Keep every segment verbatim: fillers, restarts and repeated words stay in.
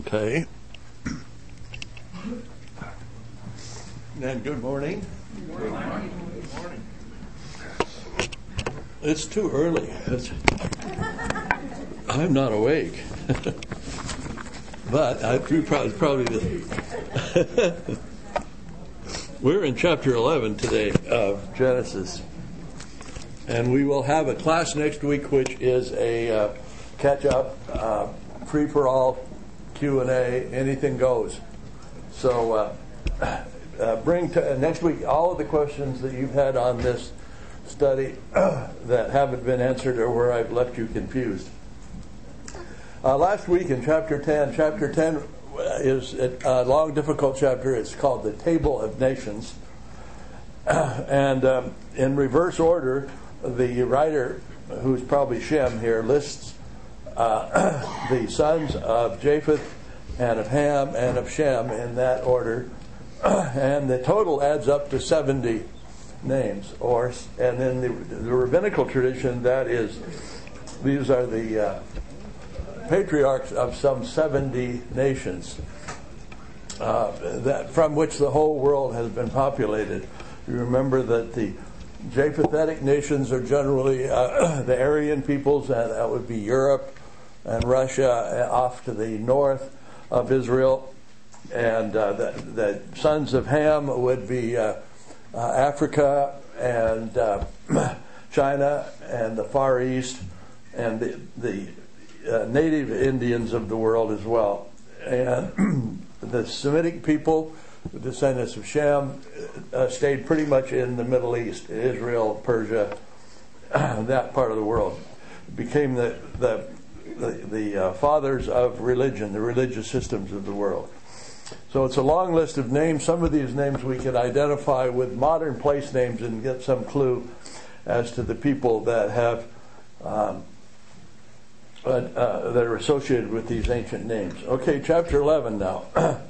Okay. And good morning. Good morning. Good morning. It's too early. It's, I'm not awake. But I probably, probably the, we're in chapter eleven today of Genesis. And we will have a class next week which is a uh, catch-up, uh, free-for-all, Q and A, anything goes. So uh, uh, bring to, uh, next week all of the questions that you've had on this study uh, that haven't been answered or where I've left you confused. Uh, last week in chapter ten, chapter ten is a long, difficult chapter. It's called the Table of Nations. Uh, and um, in reverse order, the writer, who's probably Shem here, lists uh, the sons of Japheth and of Ham and of Shem in that order. And the total adds up to seventy names. Or, and in the, the rabbinical tradition, that is, these are the uh, patriarchs of some seventy nations uh, that from which the whole world has been populated. You remember that the Japhethetic nations are generally uh, the Aryan peoples, and that would be Europe and Russia off to the north of Israel. And uh, the, the sons of Ham would be uh, uh, Africa and uh, China and the Far East and the, the uh, native Indians of the world as well. And the Semitic people, the descendants of Shem, uh, stayed pretty much in the Middle East, Israel, Persia, that part of the world. Became the the the, the uh, fathers of religion, the religious systems of the world. So it's a long list of names. Some of these names we can identify with modern place names and get some clue as to the people that have um, uh, uh, that are associated with these ancient names. Okay, chapter eleven now.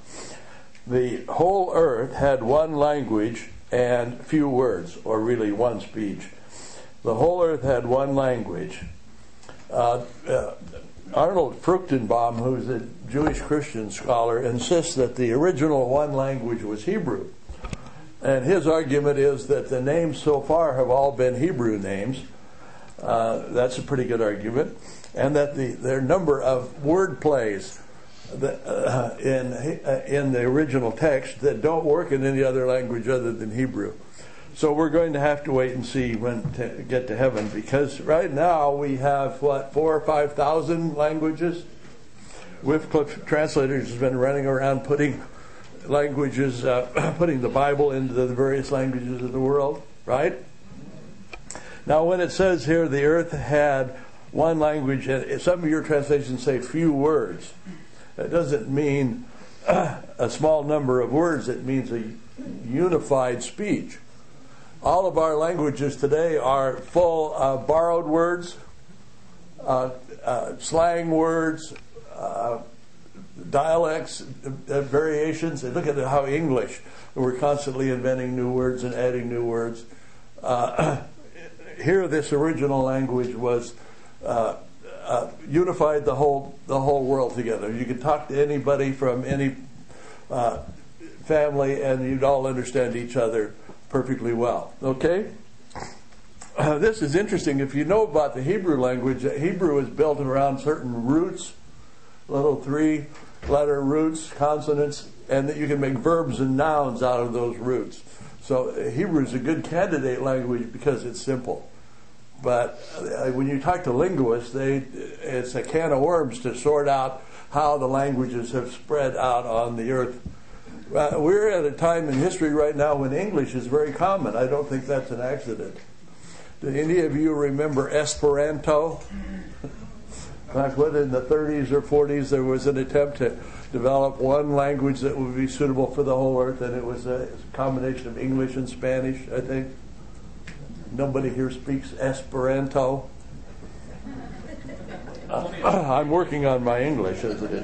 The whole earth had one language and few words, or really one speech. The whole earth had one language. Uh, uh, Arnold Fruchtenbaum, who's a Jewish Christian scholar, insists that the original one language was Hebrew. And his argument is that the names so far have all been Hebrew names. Uh, that's a pretty good argument. And that the their number of word plays The, uh, in uh, in the original text that don't work in any other language other than Hebrew. So we're going to have to wait and see when to get to heaven, because right now we have what four or five thousand languages. Wycliffe Translators has been running around putting languages, uh, putting the Bible into the various languages of the world. Right now, when it says here the earth had one language, and some of your translations say few words. That doesn't mean uh, a small number of words. It means a unified speech. All of our languages today are full of borrowed words, uh, uh, slang words, uh, dialects, uh, variations. And look at how English, we're constantly inventing new words and adding new words. Uh, here, this original language was Uh, Uh, unified the whole the whole world together. You could talk to anybody from any uh, family, and you'd all understand each other perfectly well. Okay, uh, this is interesting. If you know about the Hebrew language, Hebrew is built around certain roots, little three-letter roots, consonants, and that you can make verbs and nouns out of those roots. So uh, Hebrew is a good candidate language because it's simple. But uh, when you talk to linguists, they it's a can of worms to sort out how the languages have spread out on the earth. Uh, we're at a time in history right now when English is very common. I don't think that's an accident. Do any of you remember Esperanto? Back when in the thirties or forties there was an attempt to develop one language that would be suitable for the whole earth, and it was a combination of English and Spanish, I think. Nobody here speaks Esperanto. Uh, I'm working on my English as it is.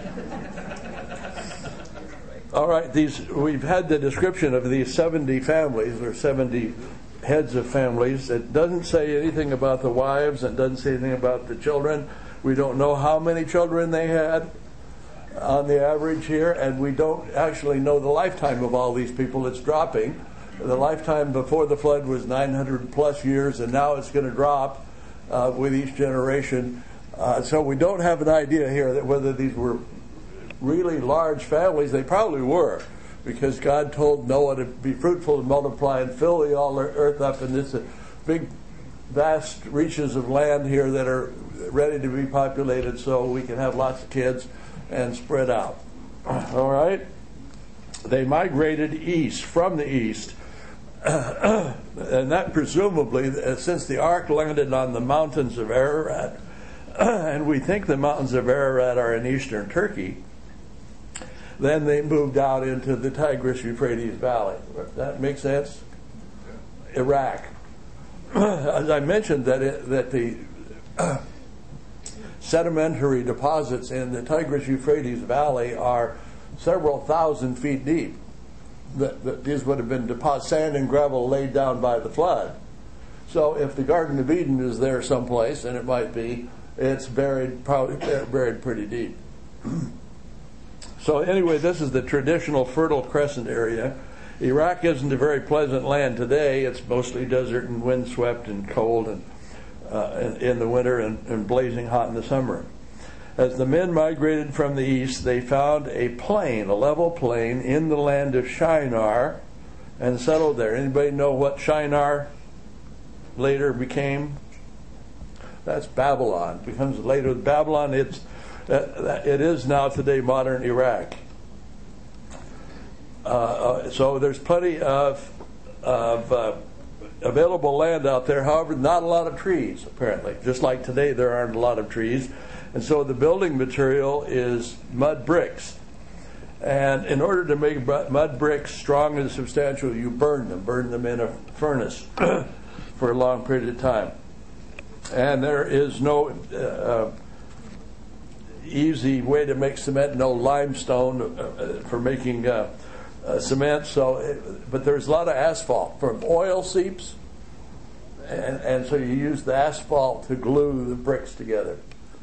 All right, these we've had the description of these seventy families or seventy heads of families. It doesn't say anything about the wives and doesn't say anything about the children. We don't know how many children they had. on the average here, and we don't actually know the lifetime of all these people. It's dropping. The lifetime before the flood was nine hundred plus years, and now it's going to drop uh, with each generation. Uh, so we don't have an idea here that whether these were really large families. They probably were, because God told Noah to be fruitful and multiply and fill the all earth up, and this big, vast reaches of land here that are ready to be populated so we can have lots of kids and spread out. All right? They migrated east, from the east, and that presumably, since the ark landed on the mountains of Ararat, and we think the mountains of Ararat are in eastern Turkey, then they moved out into the Tigris-Euphrates Valley. That makes sense? Iraq. As I mentioned, that it, that the uh, sedimentary deposits in the Tigris-Euphrates Valley are several thousand feet deep. That, that these would have been deposit, sand and gravel laid down by the flood. So if the Garden of Eden is there someplace, and it might be, it's buried probably buried pretty deep. So anyway, this is the traditional Fertile Crescent area. Iraq isn't a very pleasant land today. It's mostly desert and windswept and cold and uh, in, in the winter and, and blazing hot in the summer. As the men migrated from the east, they found a plain, a level plain, in the land of Shinar and settled there. Anybody know what Shinar later became? That's Babylon. It becomes later Babylon. It's uh, it is now today modern Iraq. Uh, uh, so there's plenty of of uh, available land out there. However, not a lot of trees, apparently. Just like today, there aren't a lot of trees. And so the building material is mud bricks. And in order to make mud bricks strong and substantial, you burn them, burn them in a furnace for a long period of time. And there is no uh, easy way to make cement, no limestone uh, for making uh, uh, cement. So, it, but there's a lot of asphalt from oil seeps, and, and so you use the asphalt to glue the bricks together.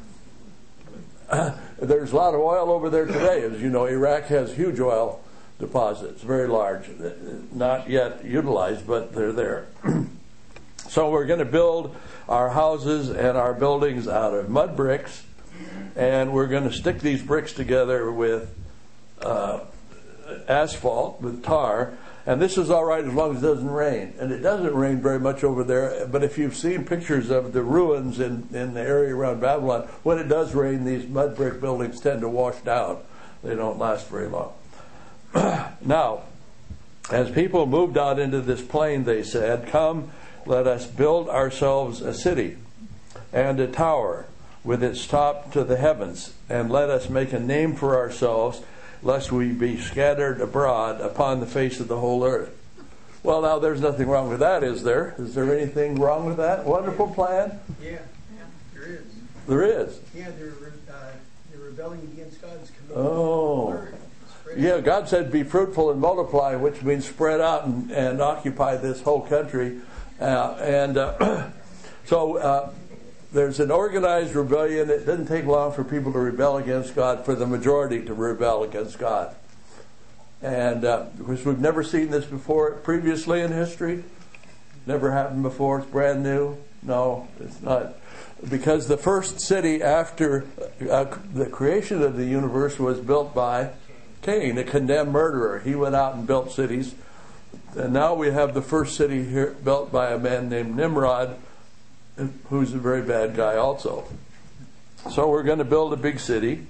Uh, there's a lot of oil over there today. As you know, Iraq has huge oil deposits, very large, not yet utilized, but they're there. So we're going to build our houses and our buildings out of mud bricks, and we're going to stick these bricks together with uh, asphalt, with tar, and this is all right as long as it doesn't rain. And it doesn't rain very much over there, but if you've seen pictures of the ruins in, in the area around Babylon, when it does rain, these mud brick buildings tend to wash down. They don't last very long. Now, as people moved out into this plain, they said, "Come, let us build ourselves a city and a tower with its top to the heavens, and let us make a name for ourselves, lest we be scattered abroad upon the face of the whole earth." Well, now there's nothing wrong with that, is there? Is there anything wrong with that? Wonderful plan? Yeah, yeah, there is. There is? Yeah, they're, uh, they're rebelling against God's command. Oh. Yeah, God said be fruitful and multiply, which means spread out and, and occupy this whole country. Uh, and uh, so uh, there's an organized rebellion. It didn't take long for people to rebel against God, for the majority to rebel against God. And uh, because we've never seen this before, previously in history, never happened before. It's brand new. No, it's not. Because the first city after uh, the creation of the universe was built by Cain, a condemned murderer. He went out and built cities. And now we have the first city here built by a man named Nimrod, who's a very bad guy also. So we're going to build a big city,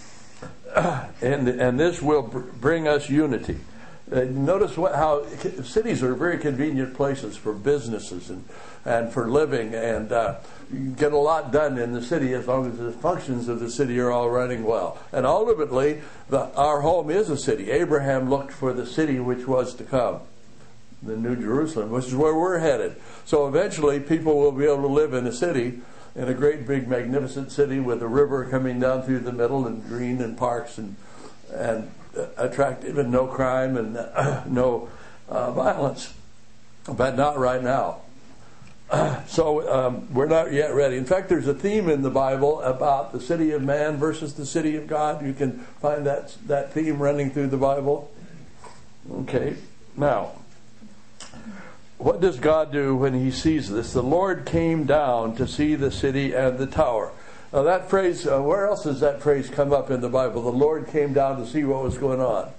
and and this will br- bring us unity. Uh, notice what, how cities are very convenient places for businesses and, and for living, and uh, you can get a lot done in the city as long as the functions of the city are all running well. And ultimately, the, our home is a city. Abraham looked for the city which was to come, the New Jerusalem, which is where we're headed. So eventually people will be able to live in a city, in a great big magnificent city with a river coming down through the middle and green and parks and and uh, attractive and no crime and uh, no uh, violence. But not right now. So um, we're not yet ready. In fact, there's a theme in the Bible about the city of man versus the city of God. You can find that that theme running through the Bible. Okay, now, what does God do when he sees this? The Lord came down to see the city and the tower. Now that phrase, uh, where else does that phrase come up in the Bible? The Lord came down to see what was going on.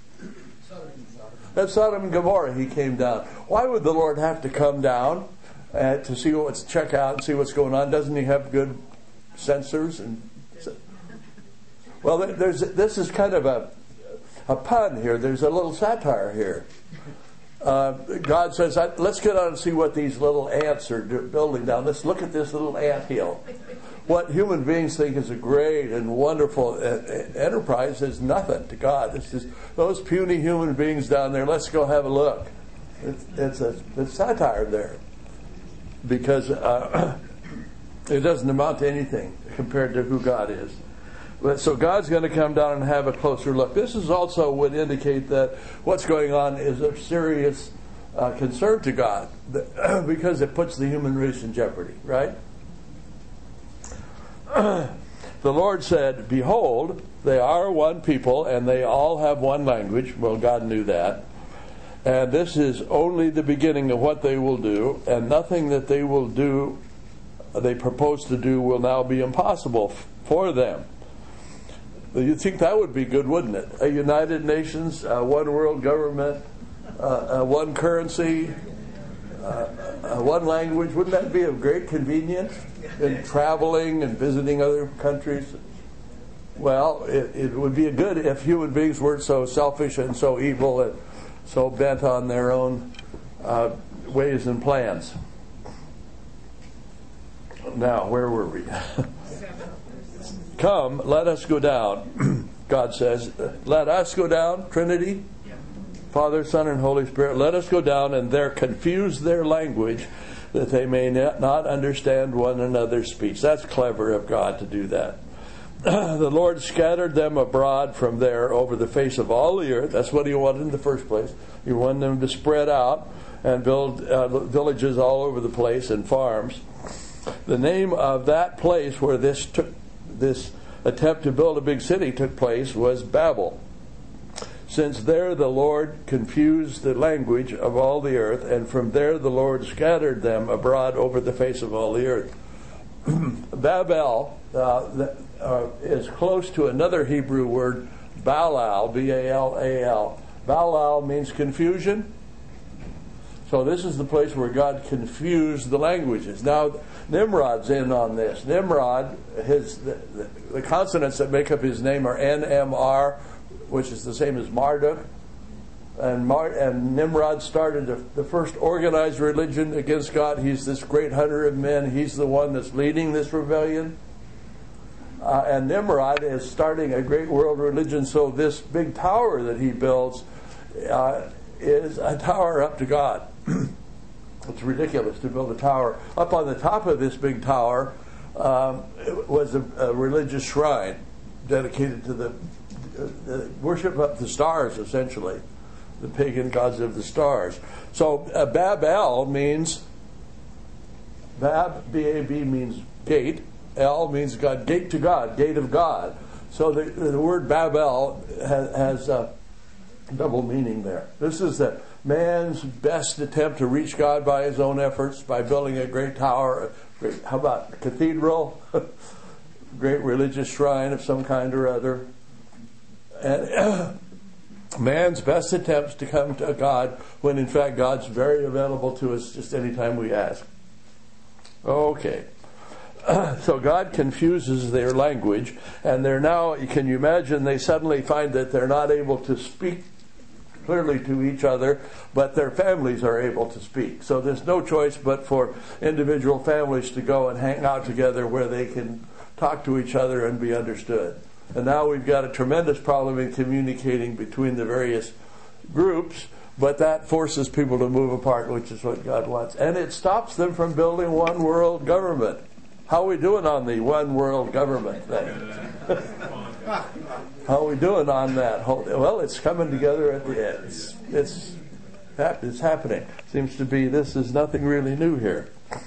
At Sodom and Gomorrah he came down. Why would the Lord have to come down uh, to see what's check out and see what's going on? Doesn't he have good sensors? And well, there's this is kind of a a pun here. There's a little satire here. Uh, God says, let's get on and see what these little ants are do- building down. Let's look at this little ant hill. What human beings think is a great and wonderful uh, enterprise is nothing to God. It's just those puny human beings down there. Let's go have a look. It's, it's a it's satire there because uh, it doesn't amount to anything compared to who God is. But, so God's going to come down and have a closer look. This is also would indicate that what's going on is of serious uh, concern to God because it puts the human race in jeopardy, right? The Lord said, behold, they are one people and they all have one language. Well, God knew that. And this is only the beginning of what they will do, and nothing that they will do, they propose to do, will now be impossible for them. You'd think that would be good, wouldn't it? A United Nations, uh, one world government, uh, uh, one currency, uh, uh, one language. Wouldn't that be of great convenience in traveling and visiting other countries? Well, it, it would be good if human beings weren't so selfish and so evil and so bent on their own uh, ways and plans. Now, where were we? Come, let us go down. God says, let us go down, Trinity, Father, Son, and Holy Spirit. Let us go down and there confuse their language that they may not understand one another's speech. That's clever of God to do that. The Lord scattered them abroad from there over the face of all the earth. That's what he wanted in the first place. He wanted them to spread out and build uh, villages all over the place and farms. The name of that place where this took this attempt to build a big city took place was Babel, since there the Lord confused the language of all the earth, and from there the Lord scattered them abroad over the face of all the earth. Babel uh, uh, is close to another Hebrew word, Balal, B A L A L. Balal means confusion. So this is the place where God confused the languages. Now, Nimrod's in on this. Nimrod, his the, the, the consonants that make up his name are N M R, which is the same as Marduk. And, Mar, and Nimrod started the, the first organized religion against God. He's this great hunter of men. He's the one that's leading this rebellion. Uh, and Nimrod is starting a great world religion. So this big tower that he builds uh, is a tower up to God. It's ridiculous to build a tower. Up on the top of this big tower um, was a, a religious shrine dedicated to the, the worship of the stars, essentially, the pagan gods of the stars. So uh, Babel means, Bab, B A B means gate. El means God, gate to God, gate of God. So the, the word Babel has, has uh, double meaning there. This is the man's best attempt to reach God by his own efforts, by building a great tower, a great, how about a cathedral, great religious shrine of some kind or other. And uh, man's best attempts to come to God when in fact God's very available to us just any time we ask. Okay. So God confuses their language, and they're now, can you imagine, they suddenly find that they're not able to speak clearly to each other, but their families are able to speak. So there's no choice but for individual families to go and hang out together where they can talk to each other and be understood. And now we've got a tremendous problem in communicating between the various groups, but that forces people to move apart, which is what God wants. And it stops them from building one world government. How are we doing on the one world government thing? How are we doing on that? Well, it's coming together at the end. It's, it's, it's happening. Seems to be this is nothing really new here.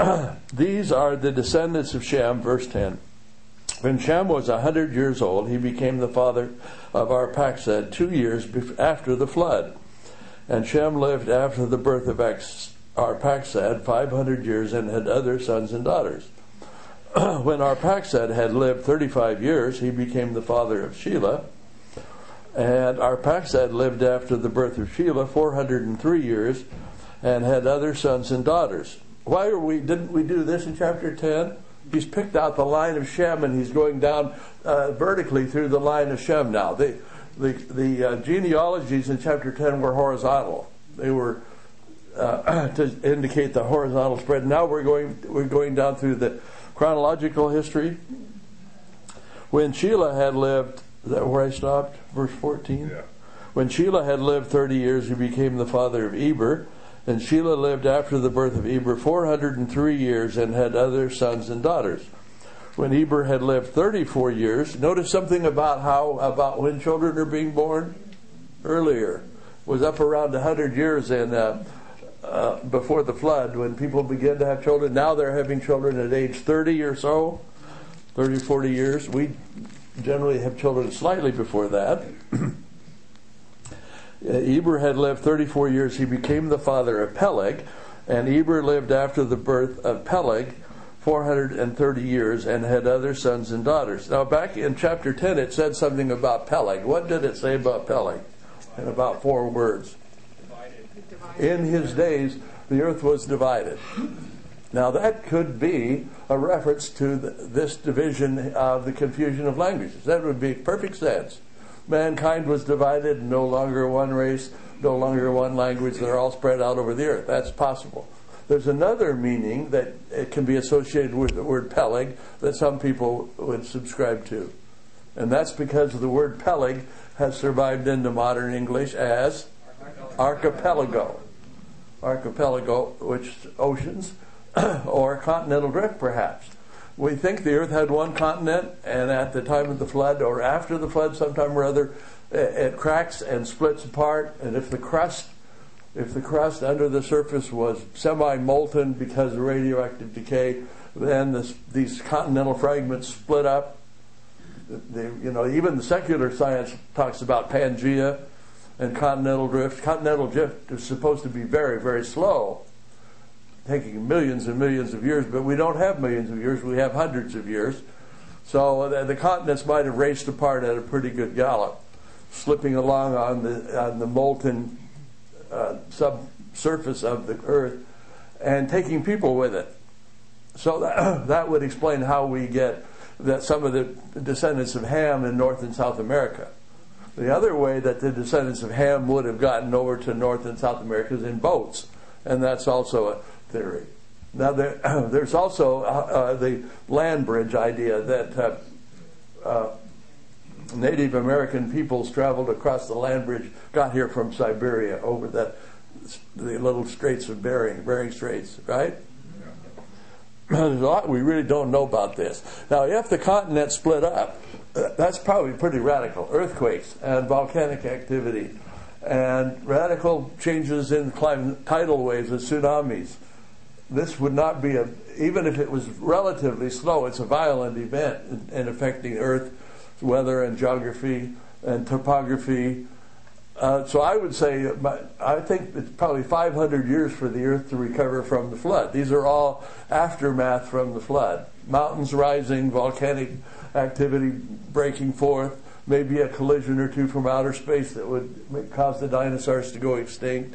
these are the descendants of Shem, verse ten. When Shem was a hundred years old, he became the father of Arphaxad two years after the flood. And Shem lived after the birth of Arphaxad five hundred years and had other sons and daughters. When Arphaxad had lived thirty-five years, he became the father of Shelah. And Arphaxad lived after the birth of Shelah four hundred and three years and had other sons and daughters. Why are we? Didn't we do this in chapter ten? He's picked out the line of Shem, and he's going down uh, vertically through the line of Shem now. The the, the uh, genealogies in chapter ten were horizontal. They were uh, to indicate the horizontal spread. Now we're going we're going down through the chronological history. When Shelah had lived, is that where I stopped? Verse fourteen? Yeah. When Shelah had lived thirty years, he became the father of Eber. And Shelah lived after the birth of Eber four hundred and three years and had other sons and daughters. When Eber had lived thirty-four years, notice something about how, about when children are being born? Earlier. Was up around one hundred years in, uh, uh, before the flood when people began to have children. Now they're having children at age thirty or so, thirty, forty years. We generally have children slightly before that. Eber had lived thirty-four years. He became the father of Peleg, and Eber lived after the birth of Peleg four hundred thirty years and had other sons and daughters. Now back in chapter ten it said something about Peleg. What did it say about Peleg? In about four words. In his days the earth was divided. Now that could be a reference to the, this division of the confusion of languages. That would make perfect sense. Mankind was divided, no longer one race, no longer one language. They're all spread out over the earth. That's possible. There's another meaning that it can be associated with the word Peleg that some people would subscribe to. And that's because the word Peleg has survived into modern English as archipelago. Archipelago, which is oceans, or continental drift perhaps. We think the earth had one continent, and at the time of the flood, or after the flood, sometime or other, it cracks and splits apart. And if the crust, if the crust under the surface was semi-molten because of radioactive decay, then this, these continental fragments split up. They, you know, even the secular science talks about Pangea and continental drift. Continental drift is supposed to be very, very slow, taking millions and millions of years, but we don't have millions of years, we have hundreds of years. So the, the continents might have raced apart at a pretty good gallop, slipping along on the on the molten uh, subsurface of the earth and taking people with it. So that, that would explain how we get that some of the descendants of Ham in North and South America. The other way that the descendants of Ham would have gotten over to North and South America is in boats, and that's also a theory. Now there, there's also uh, uh, the land bridge idea that uh, uh, Native American peoples traveled across the land bridge, got here from Siberia over the the little straits of Bering, Bering Straits, right? There's a lot we really don't know about this. Now, if the continent split up, that's probably pretty radical. Earthquakes and volcanic activity and radical changes in climate, tidal waves and tsunamis. This would not be a, even if it was relatively slow, it's a violent event in, in affecting Earth, weather and geography and topography. Uh, so I would say, I think it's probably five hundred years for the Earth to recover from the flood. These are all aftermath from the flood. Mountains rising, volcanic activity breaking forth, maybe a collision or two from outer space that would cause the dinosaurs to go extinct.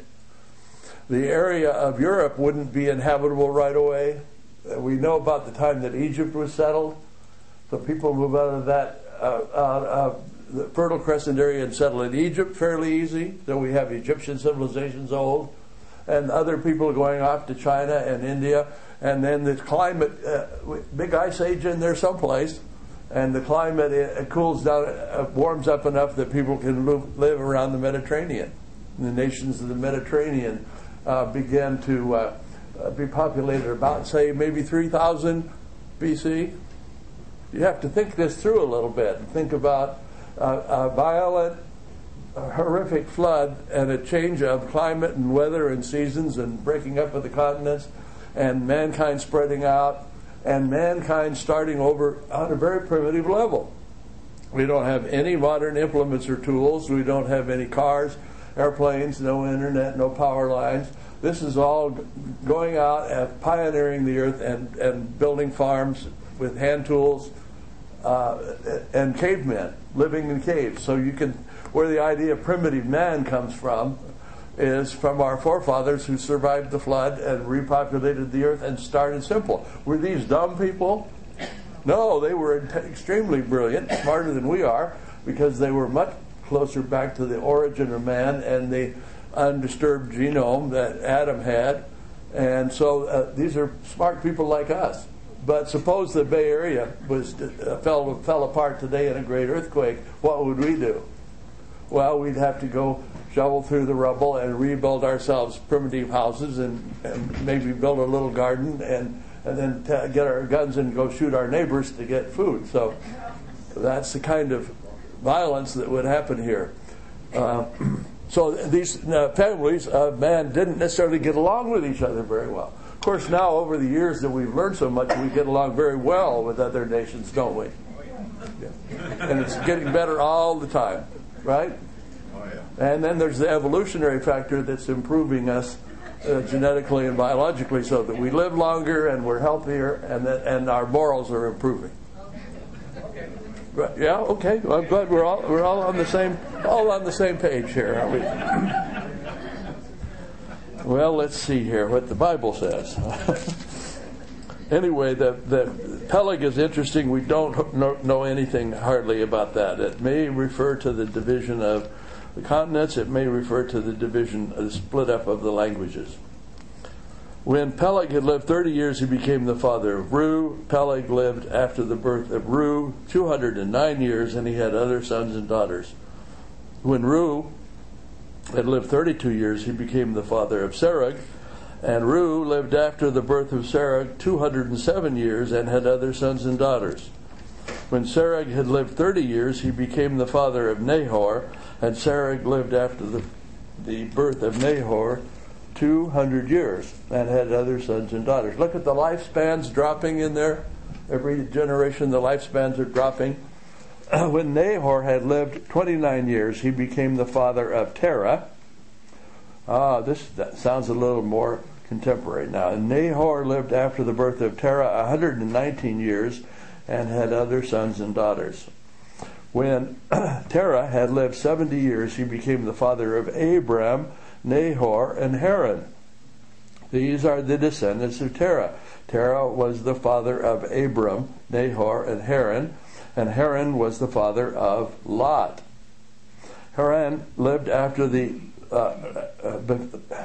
The area of Europe wouldn't be inhabitable right away. We know about the time that Egypt was settled. So people move out of that, uh, out of the Fertile Crescent area and settle in Egypt fairly easy. So we have Egyptian civilizations old. And other people going off to China and India. And then the climate, uh, big ice age in there someplace. And the climate it, it cools down, it warms up enough that people can live, live around the Mediterranean. And the nations of the Mediterranean uh, began to uh, uh, be populated about, say, maybe three thousand B C. You have to think this through a little bit and think about uh, a violent, a horrific flood and a change of climate and weather and seasons and breaking up of the continents. and mankind spreading out, and mankind starting over on a very primitive level. We don't have any modern implements or tools. We don't have any cars, airplanes, no internet, no power lines. This is all going out and pioneering the earth and, and building farms with hand tools uh, and cavemen living in caves. So you can, where the idea of primitive man comes from is from our forefathers who survived the flood and repopulated the earth and started simple. Were these dumb people? No, they were extremely brilliant, smarter than we are, because they were much closer back to the origin of man and the undisturbed genome that Adam had. And so uh, these are smart people like us. But suppose the Bay Area was uh, fell fell apart today in a great earthquake, what would we do? Well, we'd have to go shovel through the rubble and rebuild ourselves primitive houses and, and maybe build a little garden and and then t- get our guns and go shoot our neighbors to get food. So that's the kind of violence that would happen here. Uh, so these uh, families of man didn't necessarily get along with each other very well. Of course, now over the years that we've learned so much, we get along very well with other nations, don't we? Yeah. And it's getting better all the time, right? Oh, yeah. And then there's the evolutionary factor that's improving us uh, genetically and biologically so that we live longer and we're healthier and that, and our morals are improving. Okay. Right, yeah, okay. Well, I'm glad we're all we're all on the same all on the same page here, aren't we? Well, let's see here what the Bible says. Anyway, the the Peleg is interesting. We don't know, know anything hardly about that. It may refer to the division of the continents. It may refer to the division, the split up of the languages. When Peleg had lived thirty years, he became the father of Reu. Peleg lived after the birth of Reu two hundred nine years, and he had other sons and daughters. When Reu had lived thirty-two years, he became the father of Serug. And Reu lived after the birth of Serug two hundred seven years and had other sons and daughters. When Serug had lived thirty years, he became the father of Nahor, and Serug lived after the, the birth of Nahor two hundred years and had other sons and daughters. Look at the lifespans dropping in there. Every generation the lifespans are dropping. When Nahor had lived twenty-nine years, he became the father of Terah. Ah, this that sounds a little more contemporary now. And Nahor lived after the birth of Terah one hundred nineteen years and had other sons and daughters. When Terah had lived seventy years, he became the father of Abram, Nahor, and Haran. These are the descendants of Terah. Terah was the father of Abram, Nahor, and Haran, and Haran was the father of Lot. Haran lived after the uh, uh,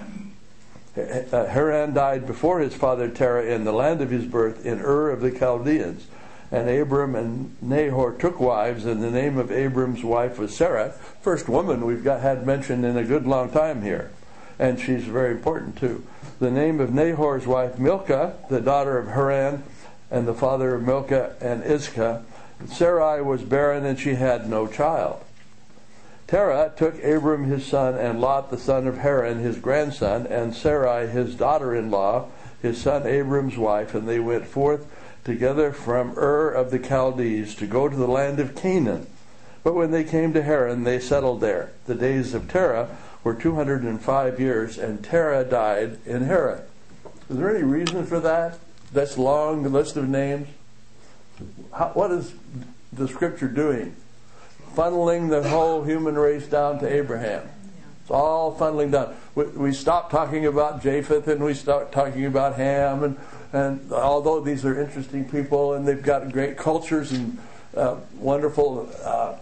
uh, Haran died before his father Terah in the land of his birth in Ur of the Chaldeans. And Abram and Nahor took wives, and the name of Abram's wife was Sarah. First woman we've got had mentioned in a good long time here. And she's very important too. The name of Nahor's wife Milcah, the daughter of Haran, and the father of Milcah and Iscah. Sarai was barren and she had no child. Terah took Abram his son and Lot the son of Haran his grandson, and Sarai his daughter-in-law, his son Abram's wife, and they went forth together from Ur of the Chaldees to go to the land of Canaan. But when they came to Haran, they settled there. The days of Terah were two hundred five years, and Terah died in Haran. Is there any reason for that? That's long, the list of names. How, what is the Scripture doing? Funneling the whole human race down to Abraham. It's all funneling down. We, we stop talking about Japheth and we start talking about Ham, and, and although these are interesting people and they've got great cultures and uh, wonderful uh,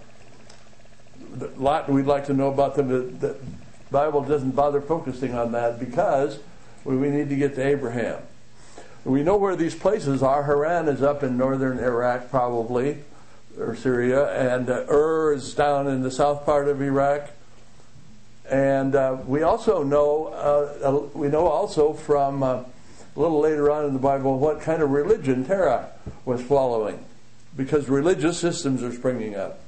lot we'd like to know about them, the, the Bible doesn't bother focusing on that because we, we need to get to Abraham. We know where these places are. Haran is up in northern Iraq probably, or Syria, and uh, Ur is down in the south part of Iraq. And uh, we also know, uh, we know also from uh, a little later on in the Bible what kind of religion Terah was following, because religious systems are springing up.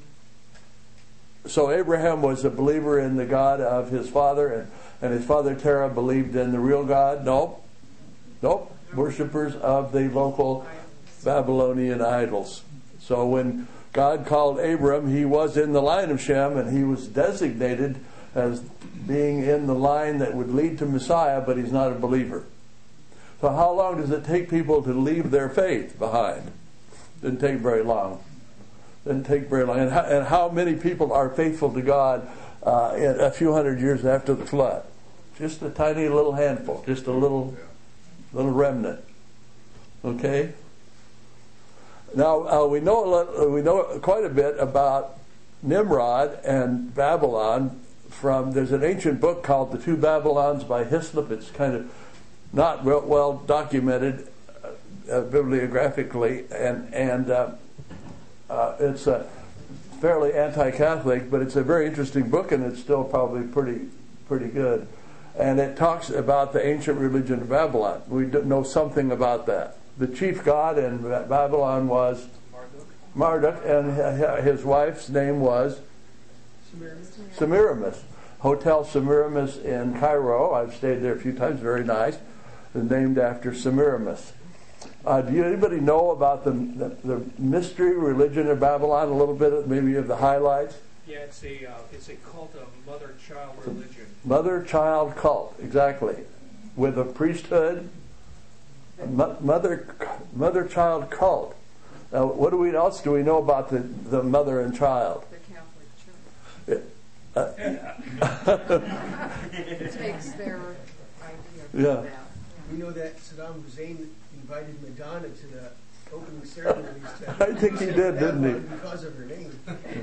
So Abraham was a believer in the God of his father, and, and his father Terah believed in the real God? No. Nope, worshipers of the local Babylonian idols. So when God called Abram, he was in the line of Shem, and he was designated as being in the line that would lead to Messiah, but he's not a believer. So how long does it take people to leave their faith behind? Didn't take very long. Didn't take very long. And how, and how many people are faithful to God uh, in a few hundred years after the flood? Just a tiny little handful. Just a little, little remnant. Okay? Now uh, we know a lot, we know quite a bit about Nimrod and Babylon from. There's an ancient book called The Two Babylons by Hislop. It's kind of not well, well documented uh, bibliographically, and and uh, uh, it's uh, fairly anti-Catholic, but it's a very interesting book, and it's still probably pretty pretty good. And it talks about the ancient religion of Babylon. We know something about that. The chief god in Babylon was Marduk, and his wife's name was Semiramis. Semiramis. Hotel Semiramis in Cairo. I've stayed there a few times. Very nice. It's named after Semiramis. Uh, do you, anybody know about the, the the mystery religion of Babylon? A little bit, of, maybe of the highlights. Yeah, it's a uh, it's a cult of mother-child religion. Mother-child cult, exactly, with a priesthood. Mother, mother-child cult. Now, what do we else do we know about the, the mother and child? The Catholic Church. Uh, It takes their idea of Yeah. that. We know that Saddam Hussein invited Madonna to the opening ceremonies. To I think he did, didn't he? Because of her name.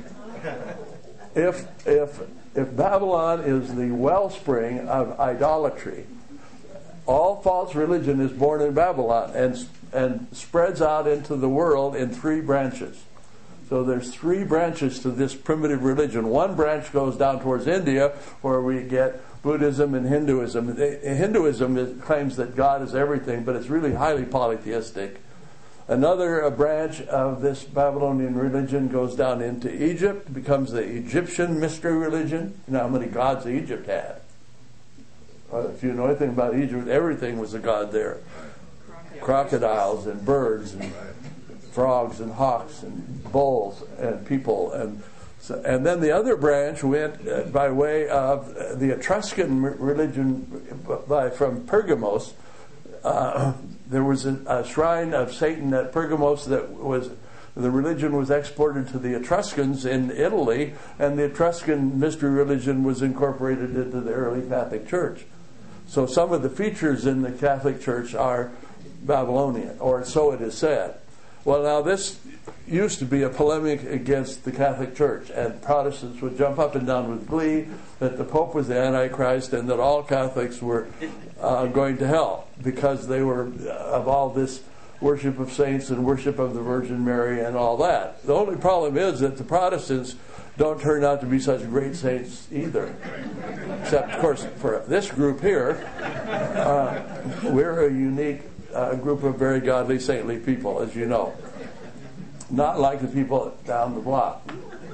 If if if Babylon is the wellspring of idolatry, all false religion is born in Babylon and and spreads out into the world in three branches. So there's three branches to this primitive religion. One branch goes down towards India, where we get Buddhism and Hinduism. Hinduism is, claims that God is everything, but it's really highly polytheistic. Another uh, branch of this Babylonian religion goes down into Egypt, becomes the Egyptian mystery religion. You know how many gods Egypt had? Uh, if you know anything about Egypt, everything was a god there. Crocodiles and birds and frogs and hawks and bulls and people. And so, and then the other branch went uh, by way of uh, the Etruscan religion by from Pergamos. Uh, there was a, a shrine of Satan at Pergamos that was, the religion was exported to the Etruscans in Italy, and the Etruscan mystery religion was incorporated into the early Catholic Church. So some of the features in the Catholic Church are Babylonian, or so it is said. Well, now this used to be a polemic against the Catholic Church, and Protestants would jump up and down with glee that the Pope was the Antichrist and that all Catholics were uh, going to hell because they were of all this worship of saints and worship of the Virgin Mary and all that. The only problem is that the Protestants don't turn out to be such great saints either. Except, of course, for this group here, uh, we're a unique uh, group of very godly, saintly people, as you know. Not like the people down the block.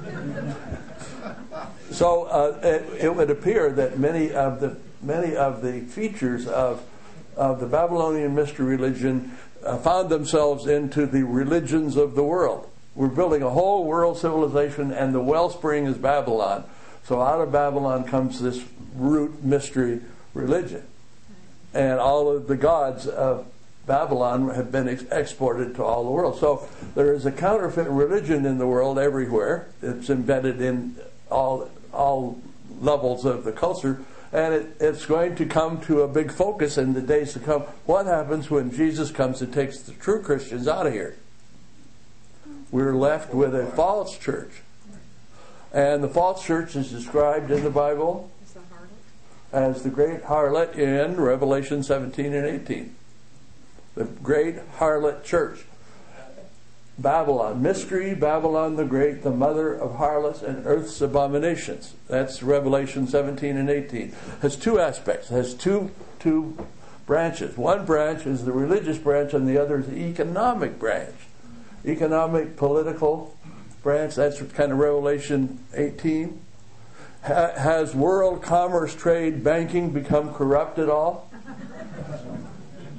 So uh, it, it would appear that many of the many of the features of of the Babylonian mystery religion uh, found themselves into the religions of the world. We're building a whole world civilization, and the wellspring is Babylon. So out of Babylon comes this root mystery religion. And all of the gods of Babylon have been ex- exported to all the world. So there is a counterfeit religion in the world everywhere. It's embedded in all all levels of the culture. And it, it's going to come to a big focus in the days to come. What happens when Jesus comes and takes the true Christians out of here? We're left with a false church. And the false church is described in the Bible as the great harlot in Revelation seventeen and eighteen. The great harlot church. Babylon, mystery, Babylon the Great, the mother of harlots and earth's abominations. That's Revelation seventeen and eighteen. It has two aspects. It has two, two branches. One branch is the religious branch and the other is the economic branch. Economic, political branch, that's kind of Revelation eighteen. Ha- has world commerce, trade, banking become corrupt at all?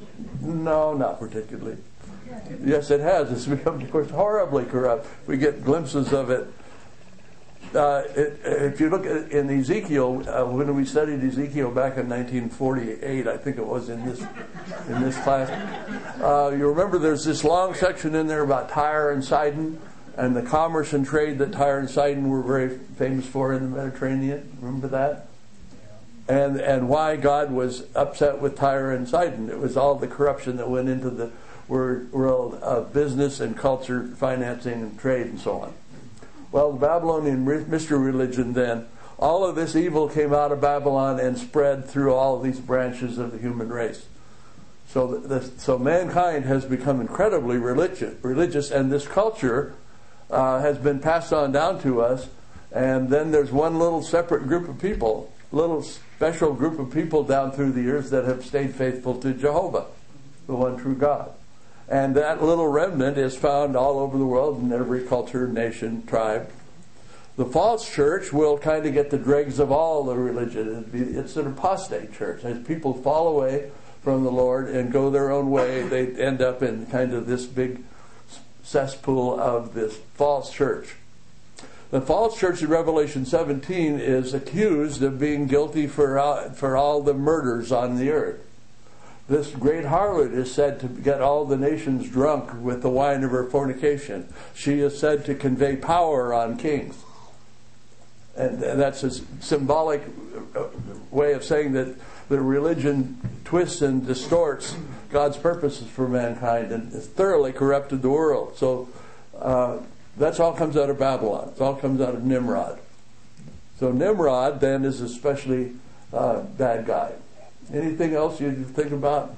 No, not particularly. Yes, it has. It's become, of course, horribly corrupt. We get glimpses of it. Uh, it if you look at in Ezekiel, uh, when we studied Ezekiel back in nineteen forty-eight, I think it was in this in this class, uh, you remember there's this long section in there about Tyre and Sidon and the commerce and trade that Tyre and Sidon were very famous for in the Mediterranean. Remember that? And and why God was upset with Tyre and Sidon. It was all the corruption that went into the world of business and culture, financing and trade and so on. Well, the Babylonian mystery religion then, all of this evil came out of Babylon and spread through all of these branches of the human race. So the, so mankind has become incredibly religious, religious and this culture uh, has been passed on down to us. And then there's one little separate group of people, little special group of people down through the years that have stayed faithful to Jehovah, the one true God. And that little remnant is found all over the world in every culture, nation, tribe. The false church will kind of get the dregs of all the religion. It's an apostate church. As people fall away from the Lord and go their own way, they end up in kind of this big cesspool of this false church. The false church in Revelation seventeen is accused of being guilty for, uh, for all the murders on the earth. This great harlot is said to get all the nations drunk with the wine of her fornication. She is said to convey power on kings. And that's a symbolic way of saying that the religion twists and distorts God's purposes for mankind and has thoroughly corrupted the world. So uh, that's all comes out of Babylon. It all comes out of Nimrod. So Nimrod then is especially uh, bad guy. Anything else you think about?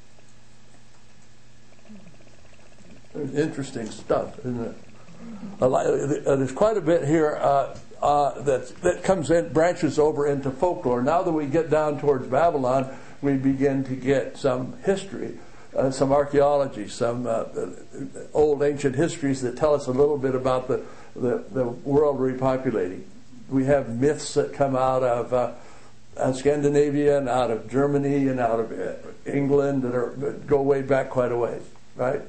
Interesting stuff, isn't it? There's quite a bit here uh, uh, that that comes in, branches over into folklore. Now that we get down towards Babylon, we begin to get some history, uh, some archaeology, some uh, old ancient histories that tell us a little bit about the, the, the world repopulating. We have myths that come out of uh, Uh, Scandinavia and out of Germany and out of uh, England that are that go way back quite a ways, right?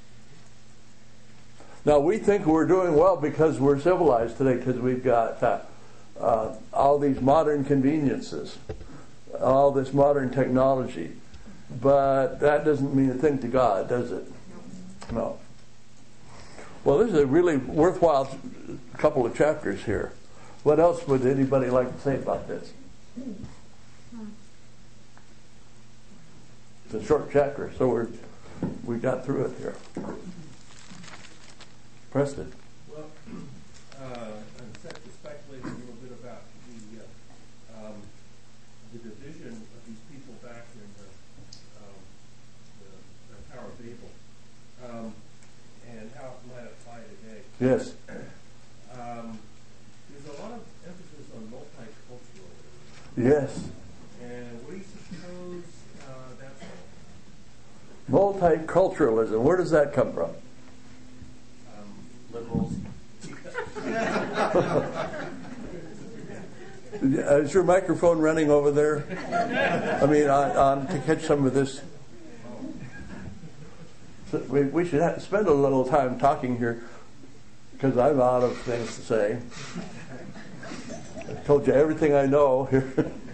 Now we think we're doing well because we're civilized today because we've got uh, uh, all these modern conveniences, all this modern technology, but that doesn't mean a thing to God, does it? No. Well, this is a really worthwhile couple of chapters here. What else would anybody like to say about this? It's a short chapter, so we're we got through it here. Preston. Well, uh, I'm set to speculate a little bit about the uh, um, the division of these people back in the, um, the, the Tower of Babel, um, and how it might apply today. Yes. Um, there's a lot of emphasis on multiculturalism. Yes. And what do you suppose uh, that's all? Multiculturalism. Where does that come from? Um, liberals. Is your microphone running over there? I mean, on, on to catch some of this. So we, we should have, spend a little time talking here because I'm out of things to say. I told you everything I know here.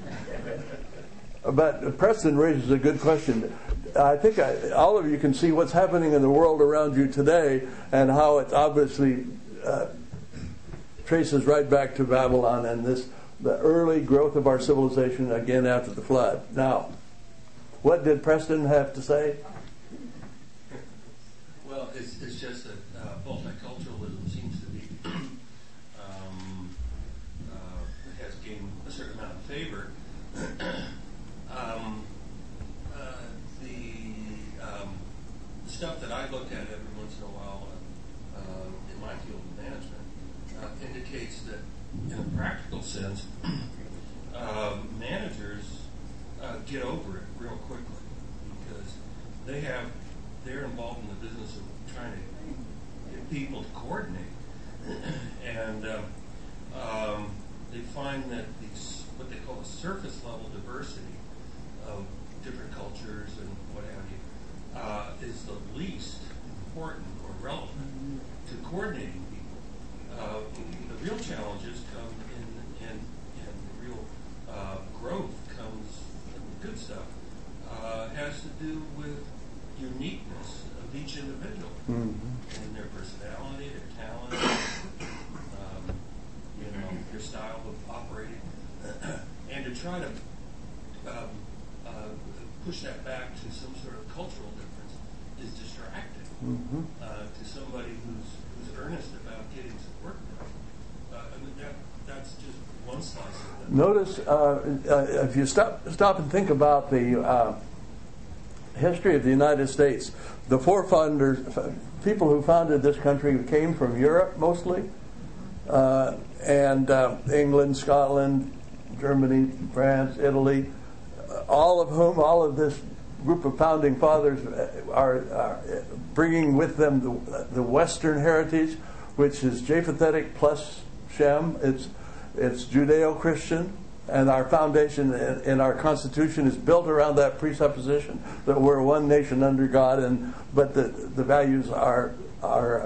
But Preston raises a good question. I think I, all of you can see what's happening in the world around you today and how it obviously uh, traces right back to Babylon and this the early growth of our civilization again after the flood. Now, what did Preston have to say? Well, it's, it's just that uh, multiculturalism seems to be um, uh, has gained a certain amount of favor. um, uh, the um, stuff that I looked at every once in a while uh, uh, in my field of management uh, indicates that, in a practical sense, uh, managers uh, get over it real quickly because they have they're involved in the business of trying to get people to coordinate, and um, um, they find that these what they call a surface level diversity of different cultures and what have you uh, is the least important or relevant to coordinating people. Uh, the real challenges come in, in, in the real uh, growth comes, the good stuff, uh, has to do with uniqueness of each individual mm-hmm. and their personality, their talent, um, you know, their style of operating, and to try to um, uh, push that back to some sort of cultural difference is distracting mm-hmm. uh, to somebody who's who's earnest about getting some work done. Uh, I mean, that that's just one slice of it. Notice uh, uh, if you stop stop and think about the uh, history of the United States, the forefathers, people who founded this country, came from Europe mostly, uh, and uh, England, Scotland, Germany, France, Italy, all of whom, all of this group of founding fathers are, are bringing with them the, the Western heritage, which is Japhethetic plus Shem. It's it's Judeo-Christian, and our foundation in, in our Constitution is built around that presupposition that we're one nation under God, and but the the values are are uh,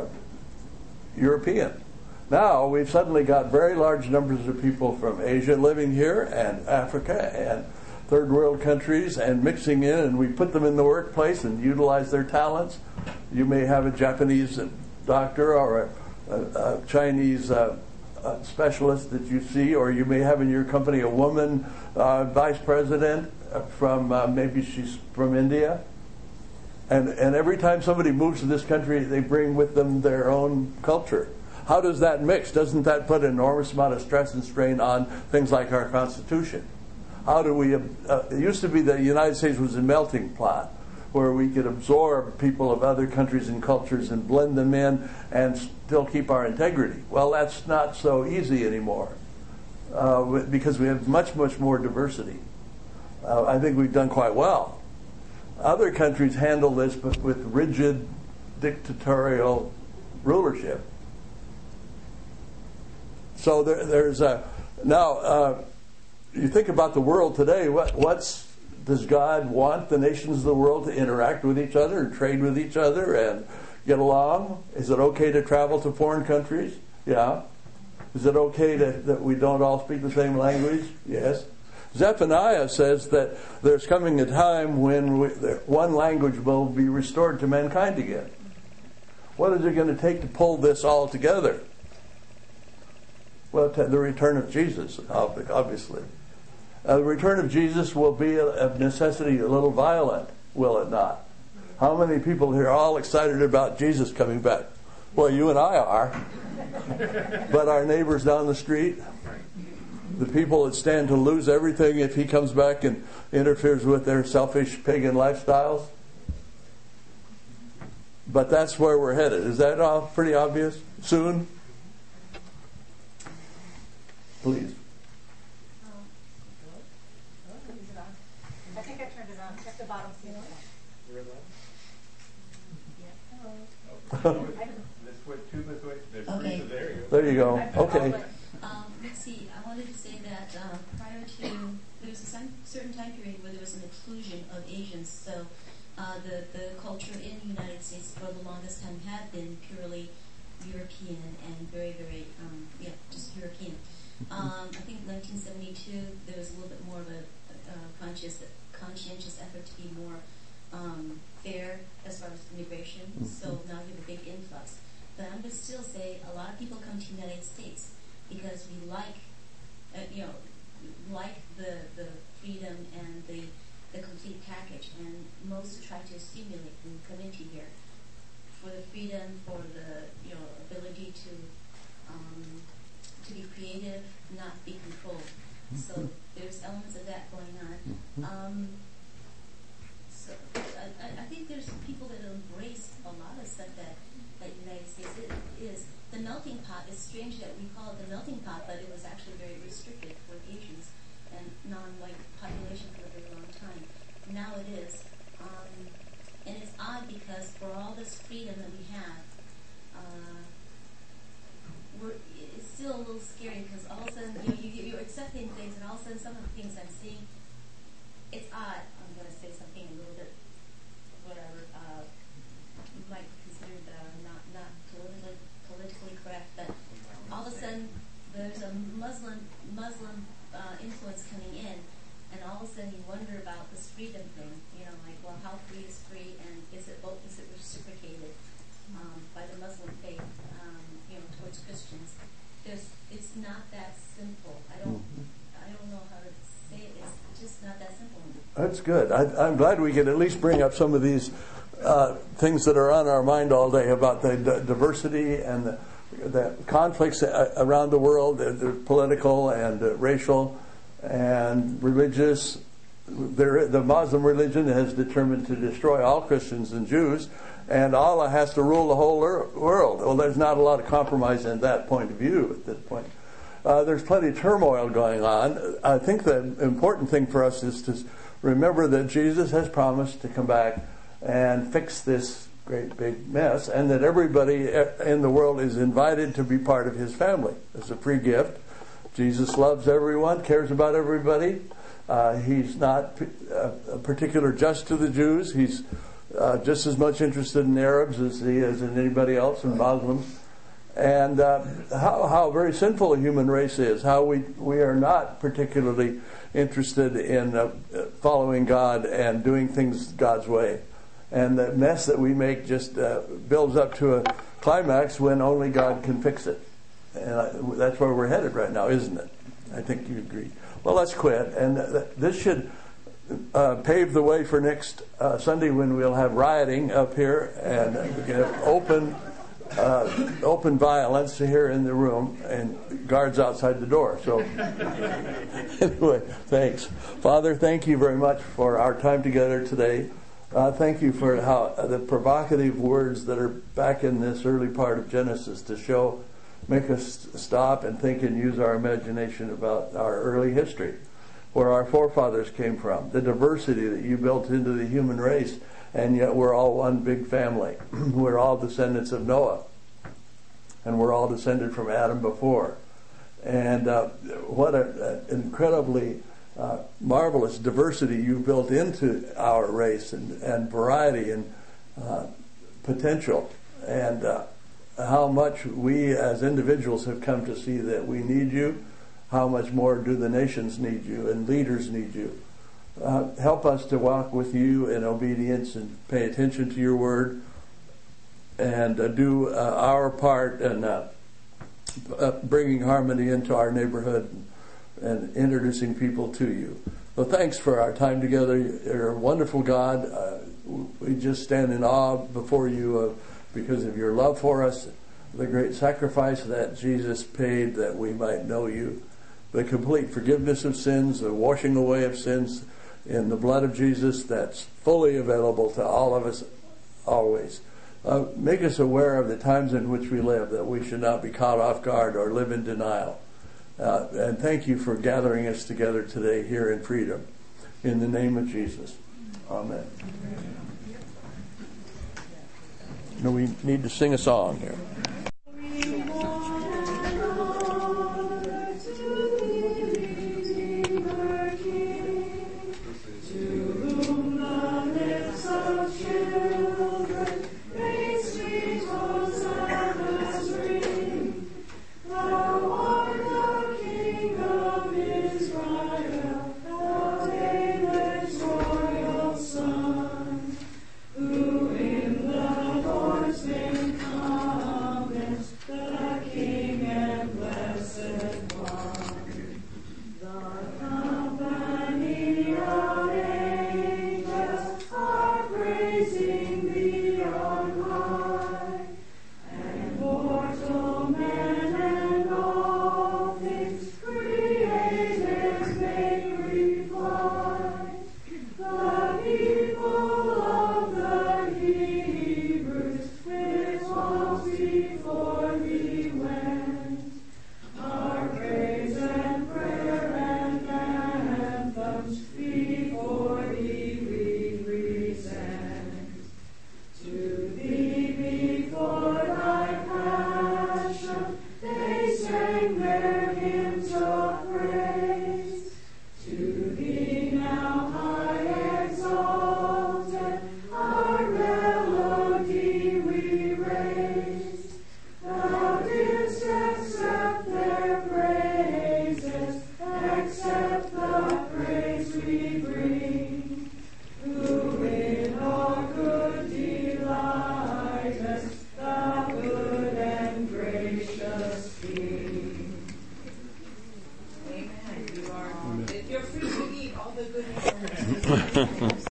European. Now we've suddenly got very large numbers of people from Asia living here, and Africa, and third world countries, and mixing in, and we put them in the workplace and utilize their talents. You may have a Japanese doctor or a, a, a Chinese uh, a specialist that you see, or you may have in your company a woman uh, vice president from uh, maybe she's from India. And and every time somebody moves to this country, they bring with them their own culture. How does that mix? Doesn't that put an enormous amount of stress and strain on things like our Constitution? How do we, uh, it used to be that the United States was a melting pot where we could absorb people of other countries and cultures and blend them in and still keep our integrity. Well, that's not so easy anymore uh, because we have much, much more diversity. Uh, I think we've done quite well. Other countries handle this but with rigid dictatorial rulership. So there, there's a, now, uh, you think about the world today, what what's does God want the nations of the world to interact with each other and trade with each other and get along? Is it okay to travel to foreign countries? Yeah. Is it okay to, that we don't all speak the same language? Yes. Zephaniah says that there's coming a time when we, one language will be restored to mankind again. What is it going to take to pull this all together? Well, the return of Jesus, obviously. Uh, the return of Jesus will be, of necessity, a little violent, will it not? How many people here are all excited about Jesus coming back? Well, you and I are. But our neighbors down the street, the people that stand to lose everything if he comes back and interferes with their selfish pagan lifestyles. But that's where we're headed. Is that all pretty obvious? Soon? Please. Um, I think I turned it on. Check the bottom. See it. Yeah. Hello. Let's switch two this way. There's Okay. three, so there you go. There you go. Okay. Um, let's see, I wanted to say that uh, prior to, there was a some, certain time period where there was an exclusion of Asians. So uh, the, the culture in the United States for the longest time had been purely European and very, very, um, yeah, just European. Um, I think nineteen seventy-two, there was a little bit more of a, a conscious, conscientious effort to be more um, fair as far as immigration. So now you have a big influx. But I'm going to still say a lot of people come to the United States because we like, uh, you know, like the the freedom and the the complete package. And most try to stimulate and come into here for the freedom, for the you know ability to. Um, to be creative, not be controlled. So there's elements of that going on. Um, so I, I think there's people that embrace a lot of stuff that that the United States is. The melting pot is strange that we call it the melting pot, but it was actually very restricted for Asians and non-white population for a very long time. Now it is. Um, and it's odd because for all this freedom that we have, uh, we're, it's still a little scary because all of a sudden you, you, you're accepting things, and all of a sudden some of the things I'm seeing, it's odd. I'm going to say something a little bit, whatever, uh, might be considered uh, not not politically politically correct, but all of a sudden there's a Muslim Muslim uh, influence coming in, and all of a sudden you wonder about this freedom thing. You know, like, well, how free is free, and is it both, is it reciprocated um, by the Muslim faith, um, you know, towards Christians? There's, it's not that simple. I don't, I don't know how to say it. It's just not that simple. That's good. I, I'm glad we can at least bring up some of these uh, things that are on our mind all day about the d- diversity and the, the conflicts around the world, the, the political and uh, racial and religious. There, the Muslim religion has determined to destroy all Christians and Jews, and Allah has to rule the whole world. Well, there's not a lot of compromise in that point of view at this point. Uh, there's plenty of turmoil going on. I think the important thing for us is to remember that Jesus has promised to come back and fix this great big mess, and that everybody in the world is invited to be part of his family. It's a free gift. Jesus loves everyone, cares about everybody. Uh, he's not uh, particular just to the Jews. He's uh, just as much interested in Arabs as he is in anybody else, and Muslims. And uh, how, how very sinful a human race is, how we, we are not particularly interested in uh, following God and doing things God's way. And the mess that we make just uh, builds up to a climax when only God can fix it. And I, that's where we're headed right now, isn't it? I think you agree. Well, let's quit. And th- this should uh, pave the way for next uh, Sunday, when we'll have rioting up here and uh, open uh, open violence here in the room and guards outside the door. So anyway, thanks. Father, thank you very much for our time together today. Uh, thank you for how uh, the provocative words that are back in this early part of Genesis to show, make us stop and think and use our imagination about our early history, where our forefathers came from, the diversity that you built into the human race, and yet we're all one big family. We're all descendants of Noah, and we're all descended from Adam before. And uh, what an incredibly uh, marvelous diversity you built into our race, and, and variety and uh, potential. And uh, how much we as individuals have come to see that we need you, how much more do the nations need you and leaders need you. Uh, help us to walk with you in obedience and pay attention to your word, and uh, do uh, our part in uh, uh, bringing harmony into our neighborhood and, and introducing people to you. So thanks for our time together. You're a wonderful God. Uh, we just stand in awe before you uh, because of your love for us, the great sacrifice that Jesus paid that we might know you, the complete forgiveness of sins, the washing away of sins in the blood of Jesus that's fully available to all of us always. Uh, make us aware of the times in which we live, that we should not be caught off guard or live in denial. Uh, and thank you for gathering us together today here in freedom. In the name of Jesus. Amen. Now we need to sing a song here. Who in the horseman comes.